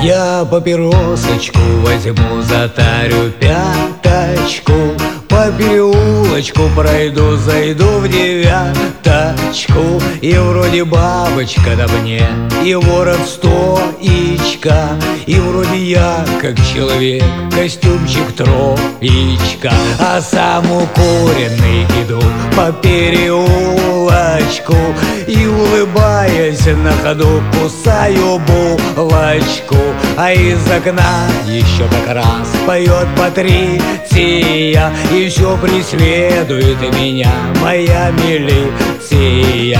Я папиросочку возьму, затарю пяточку, по переулочку пройду, зайду в девяточку. И вроде бабочка на мне, и ворот стоичка, и вроде я, как человек, костюмчик троечка. А сам укуренный иду по переулочку и, улыбаясь на ходу, кусаю булочку. А из окна еще как раз поет Патриция, и все преследует меня моя милиция.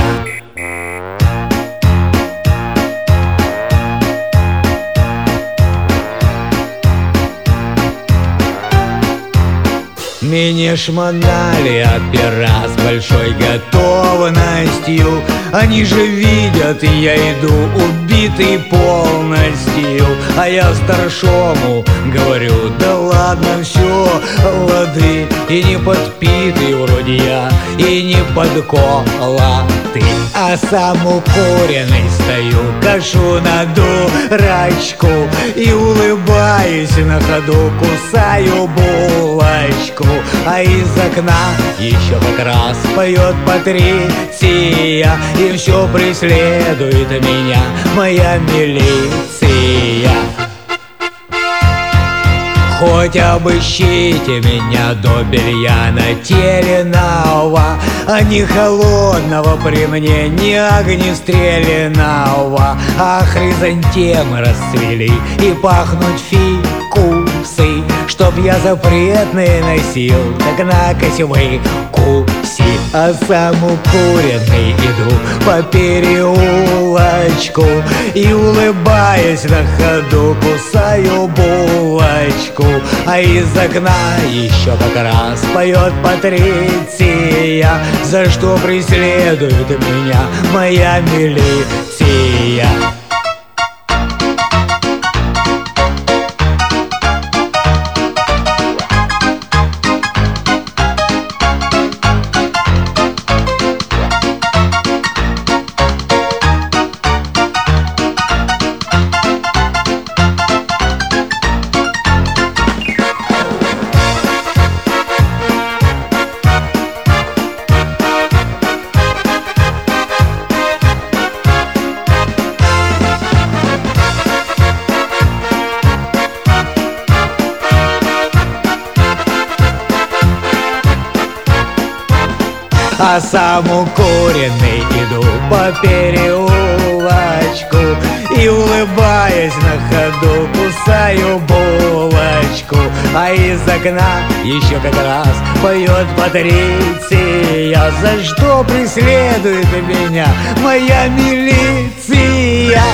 Меня шмонали опера с большой готовностью. Они же видят, я иду убитый полностью. А я старшому говорю: да ладно, все, лады. И не подпитый вроде я, и не подколотый, а сам укуренный стою, кашу на дурачку и, улыбаюсь на ходу, кусаю булочку. А из окна еще как раз поет Патриция, и все преследует меня моя милиция. Хоть обыщите меня до белья нательного, а не холодного при мне, не огнестрелянного. А хризантемы расцвели и пахнут фикусы, чтоб я запретные носил, так накось выкуси. А сам укуренный иду по переулочку и, улыбаясь на ходу, кусаю булочку. А из окна еще как раз поет Патриция, за что преследует меня моя милиция. А сам укуренный иду по переулочку и, улыбаясь на ходу, кусаю булочку. А из окна еще как раз поет Патриция, за что преследует меня моя милиция.